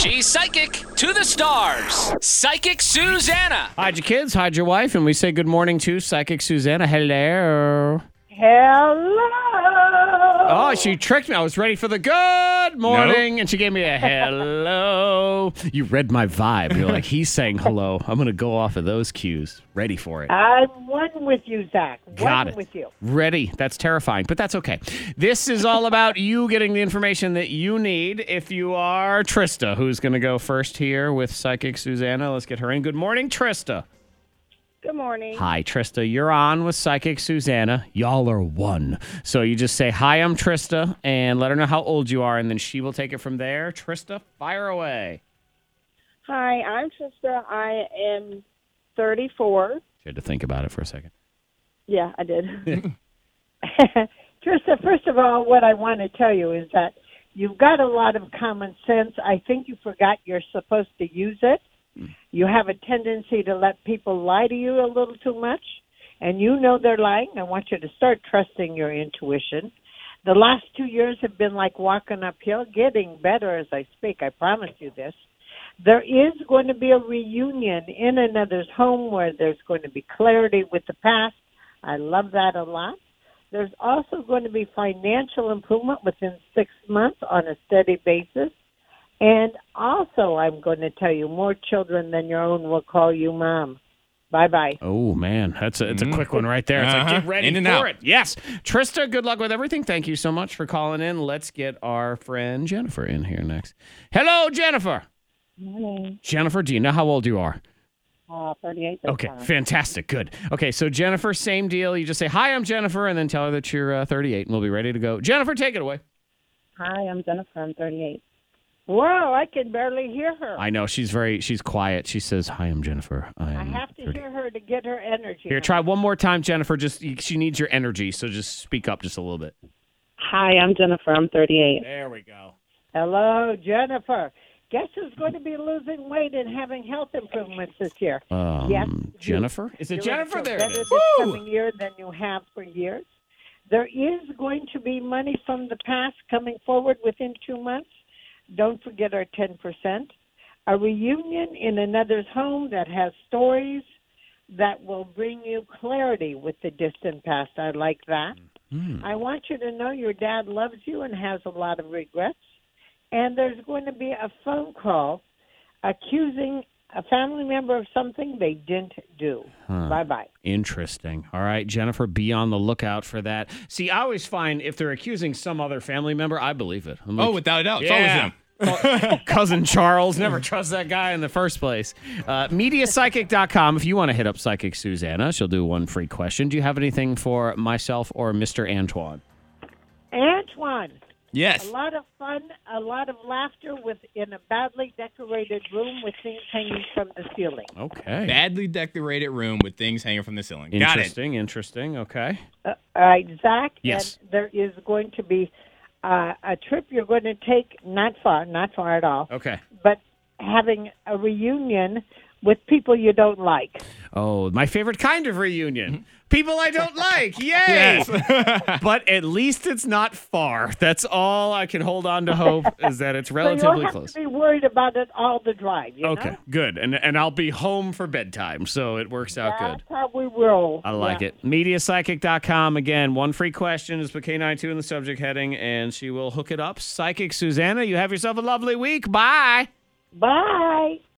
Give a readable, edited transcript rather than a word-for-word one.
She's psychic to the stars. Psychic Susanna. Hide your kids, hide your wife, and we say good morning to Psychic Susanna. Hello. Hello. Oh, she tricked me. I was ready for the good morning, and she gave me a hello. You read my vibe. You're like, he's saying hello. I'm going to go off of those cues. Ready for it. I'm one with you, Zach. Got One it. with you. Ready. That's terrifying, but that's okay. This is all about you getting the information that you need. If you are Trista, who's going to go first here with Psychic Susanna. Let's get her in. Good morning, Trista. Good morning. Hi, Trista. You're on with Psychic Susanna. Y'all are one. So you just say, hi, I'm Trista, and let her know how old you are, and then she will take it from there. Trista, fire away. Hi, I'm Trista. I am 34. You had to think about it for a second. Yeah, I did. Trista, first of all, what I want to tell you is that you've got a lot of common sense. I think you forgot you're supposed to use it. You have a tendency to let people lie to you a little too much, and you know they're lying. I want you to start trusting your intuition. The last 2 years have been like walking uphill, getting better as I speak. I promise you this. There is going to be a reunion in another's home where there's going to be clarity with the past. I love that a lot. There's also going to be financial improvement within 6 months on a steady basis. And also, I'm going to tell you, more children than your own will call you mom. Bye-bye. Oh, man. It's a quick one right there. It's like, get ready In and for out. it. Yes. Trista, good luck with everything. Thank you so much for calling in. Let's get our friend Jennifer in here next. Hello, Jennifer. Morning. Jennifer, do you know how old you are? 38. Okay, fantastic. Good. Okay, so Jennifer, same deal. You just say, hi, I'm Jennifer, and then tell her that you're 38, and we'll be ready to go. Jennifer, take it away. Hi, I'm Jennifer. I'm 38. Whoa, I can barely hear her. I know, she's quiet. She says, hi, I'm Jennifer. I have to hear her to get her energy. Here, try one more time, Jennifer. She needs your energy, so just speak up just a little bit. Hi, I'm Jennifer. I'm 38. There we go. Hello, Jennifer. Guess who's going to be losing weight and having health improvements this year? Yes, Jennifer? Is it Jennifer? There it better is. this coming year than you have for years. There is going to be money from the past coming forward within 2 months. Don't forget our 10%. A reunion in another's home that has stories that will bring you clarity with the distant past. I like that. I want you to know your dad loves you and has a lot of regrets. And there's going to be a phone call accusing a family member of something they didn't do. Bye-bye. Interesting. All right, Jennifer, be on the lookout for that. See, I always find if they're accusing some other family member, I believe it. I'm like, Without a doubt. It's yeah. always him. Cousin Charles, never trust that guy in the first place. Mediapsychic.com. If you want to hit up Psychic Susanna, she'll do one free question. Do you have anything for myself or Mr. Antoine? Antoine. Yes. A lot of fun, a lot of laughter in a badly decorated room with things hanging from the ceiling. Okay. Badly decorated room with things hanging from the ceiling. Got it. Interesting. Okay. All right, Zach. Yes. And there is going to be a trip you're going to take, not far at all, Okay. but having a reunion with people you don't like. Oh, my favorite kind of reunion. People I don't like. Yay! Yes. But at least it's not far. That's all I can hold on to hope is that it's So you relatively don't have close. to be worried about it all the drive, you Okay, know? good. And I'll be home for bedtime, so it works out That's good. how we roll. I like Yeah. it. Mediapsychic.com. Again, one free question is with K92 in the subject heading, and she will hook it up. Psychic Susanna, you have yourself a lovely week. Bye. Bye.